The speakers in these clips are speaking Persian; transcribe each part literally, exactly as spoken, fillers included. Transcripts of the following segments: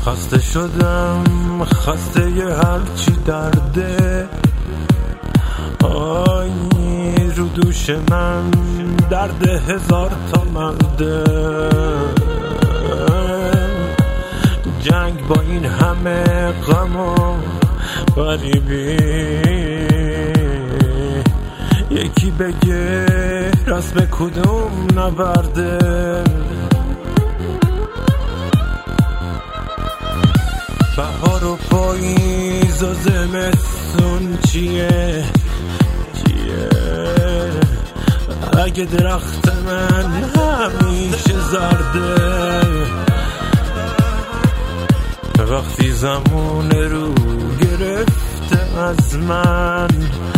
خسته شدم، خسته ی هرچی درده. آی رو دوش من درد هزار تا مرده. جنگ با این همه غم و غریبی، یکی بگه رسم کدوم نبرده. بهار و پاییز و زمستون چیه چیه اگه درخت من همیشه زرده. وقتی زمان رو گرفته از من،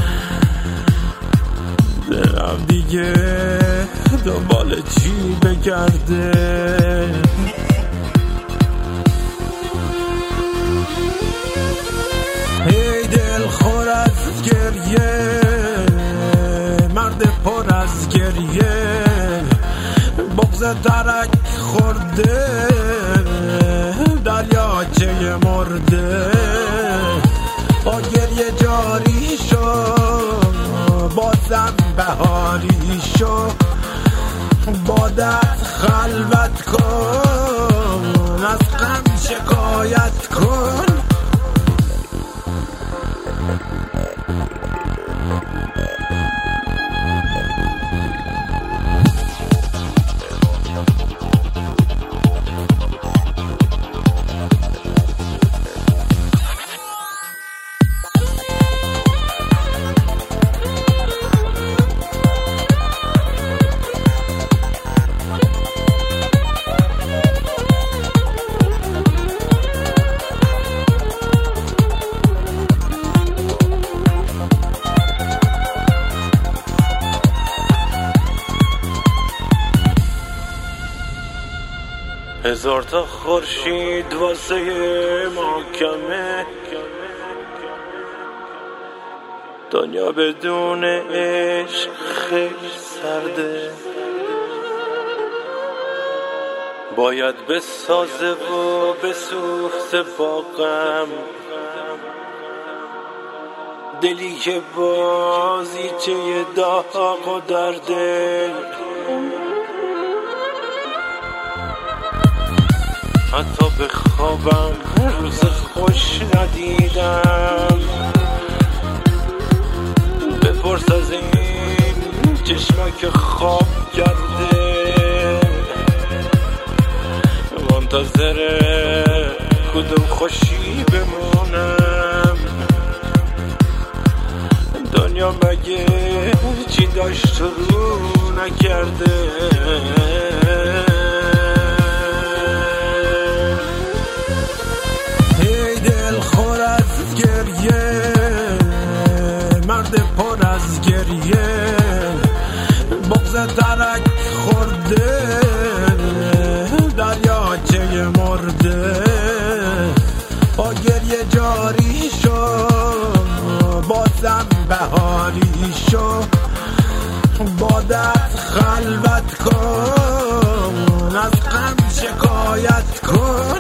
دلم دیگه دنبال چی بگرده. ای دل خور از گریه، مرد پر از گریه، بغض درک خورده، دریاچه مرده. با گریه جاری شو، بازم بهاری شو، با درد خلوت کن، از غم شکایت کن. هزار تا خورشید واسه ما کمه، دنیا بدون عشق خیلی سرده. باید بسازه و بسوخته با غم، دلی که بازیچه داغ و درده. حتی به خوابم روز خوش ندیدم، بپرس از این چشمک خواب کرده. منتظر کدوم خوشی بمونم، دنیا مگه چی داشت رو نکرده. مرد پر از گریه، بغض درک خورده، دریاچه مرده. با گریه جاری شو، بازم بهاری شو، با درد خلوت کن، از غم شکایت کن.